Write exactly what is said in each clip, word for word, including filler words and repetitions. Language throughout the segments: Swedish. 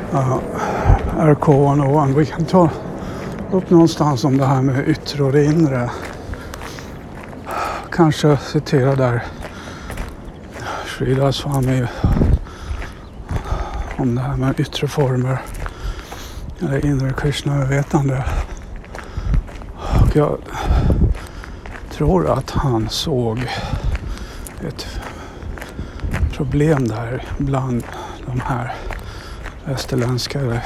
uh, R K etthundraett. Vi kan ta upp någonstans om det här med yttre och det inre. Kanske citera där Sridhar Swami om det här med yttre former eller inre Krishna-vetande. Och jag tror att han såg ett problem där bland de här västerländska eller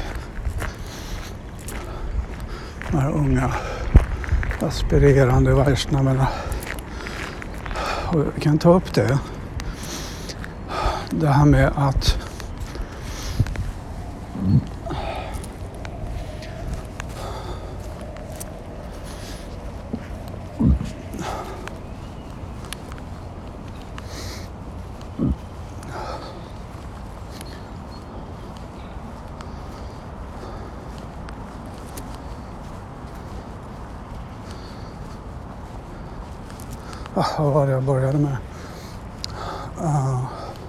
de här unga aspirerande vaisnaverna. Och vi kan ta upp det. Det här med att ah, vad var det jag började med? Uh,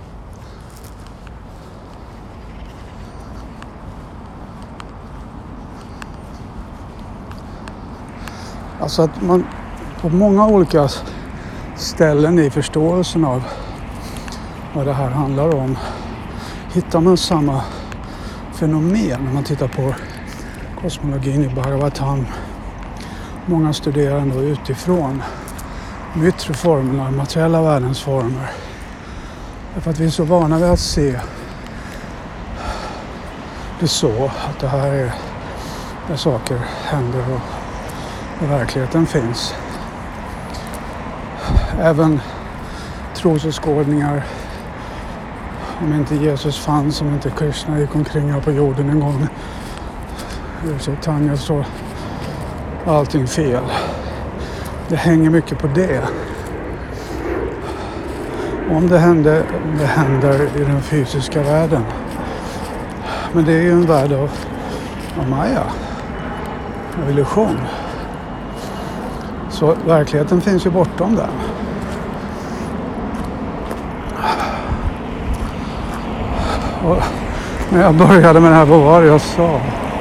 alltså att man på många olika ställen i förståelsen av vad det här handlar om hittar man samma fenomen när man tittar på kosmologin i Bhagavatam. Många studerar ändå utifrån de yttre formerna, materiella världens former. Därför att vi är så vana vid att se det så att det här är där saker händer och där verkligheten finns. Även trosåskådningar, om inte Jesus fanns, om inte Krishna gick omkring här på jorden en gång, Chaitanya, så allting fel. Det hänger mycket på det. Om det händer, det händer i den fysiska världen. Men det är ju en värld av, av Maya, av illusion. Så verkligheten finns ju bortom den. Och när jag började med det här, vad var det jag sa?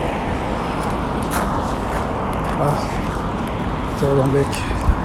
Ja, ett ögonblick.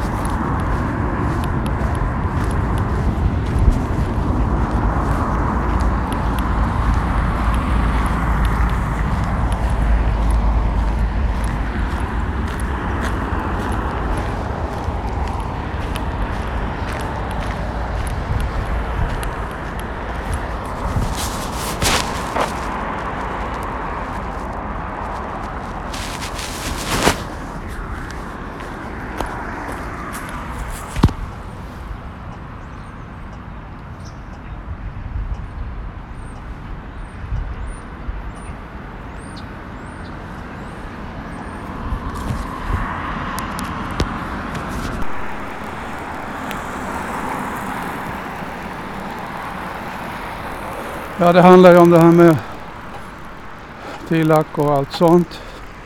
Ja, det handlar ju om det här med tilak och allt sånt.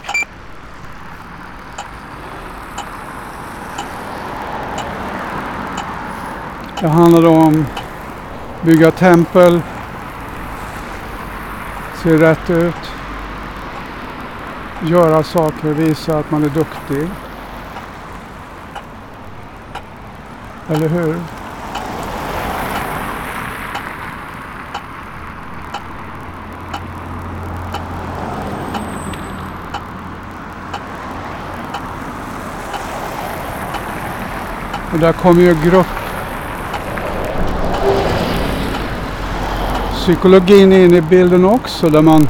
Det handlar om bygga tempel, se rätt ut, göra saker, visa att man är duktig. Eller hur? Och där kommer ju grupp psykologin in i bilden också, där man,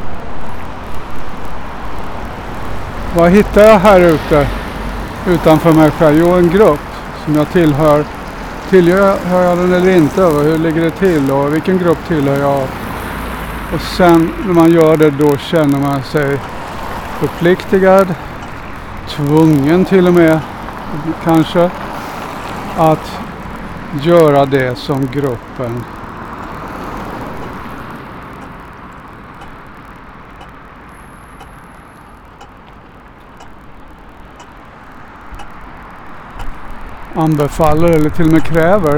vad hittar jag här ute utanför mig själv? Jo, en grupp som jag tillhör. Tillhör jag den eller inte? Och hur ligger det till? Och vilken grupp tillhör jag? Och sen när man gör det, då känner man sig förpliktigad, tvungen till och med kanske, att göra det som gruppen anbefaller eller till och med kräver.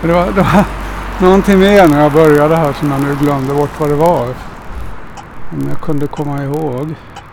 För det var, det var någonting mer när jag började här som jag nu glömde bort vad det var. Om jag kunde komma ihåg.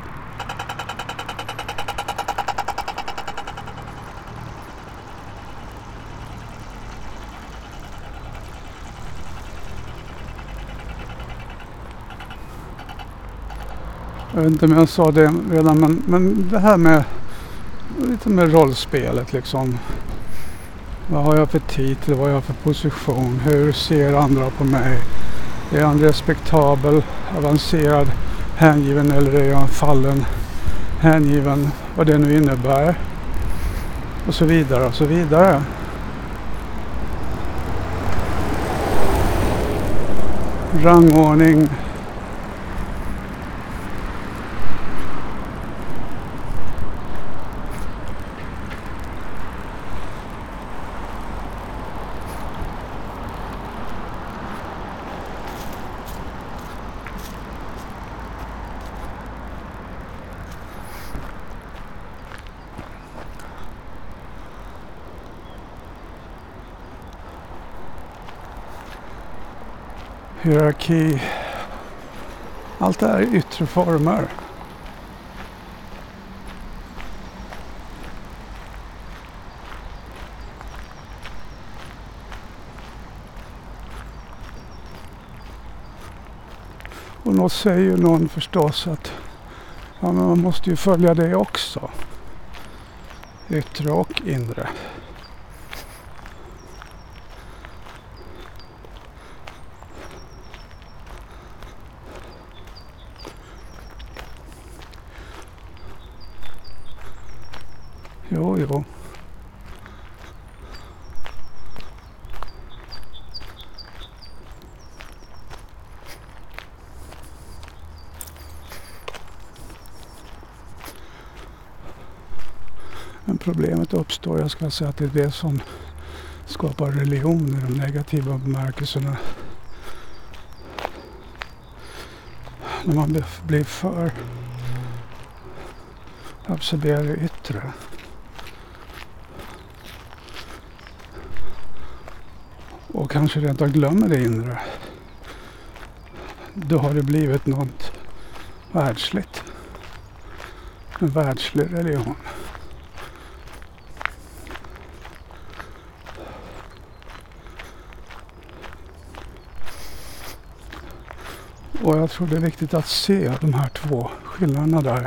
Jag vet inte om jag sa det redan, men, men det här med lite med rollspelet liksom. Vad har jag för titel, vad har jag för position, hur ser andra på mig? Är jag en respektabel, avancerad, hängiven eller är jag en fallen, hängiven, vad det nu innebär? Och så vidare och så vidare. Rangordning. Hierarki. Allt det här är yttre former. Och då säger ju någon förstås att ja, men man måste ju följa det också. Yttre och inre. Jo, jo. Men problemet uppstår, jag ska säga att det är det som skapar religion i de negativa bemärkelserna. När man blir för absorberar det yttre. Och kanske rent av glömmer det inre. Då har det blivit något världsligt. En världslig religion. Och jag tror det är viktigt att se de här två skillnaderna där.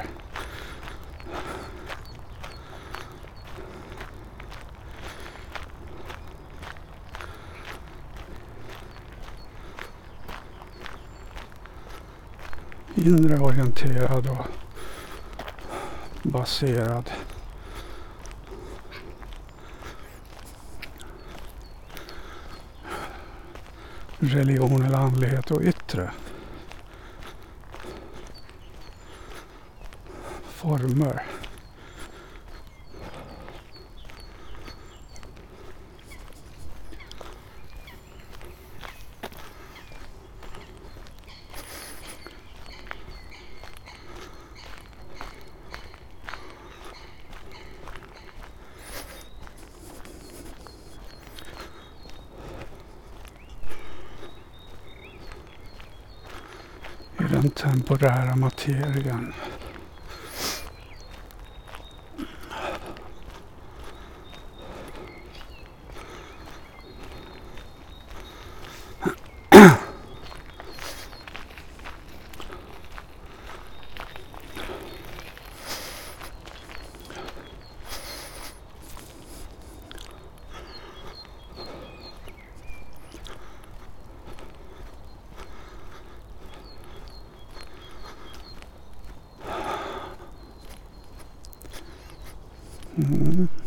Inre orienterad och baserad. Religion eller andlighet och yttre. Former. I den temporära materien. Mm.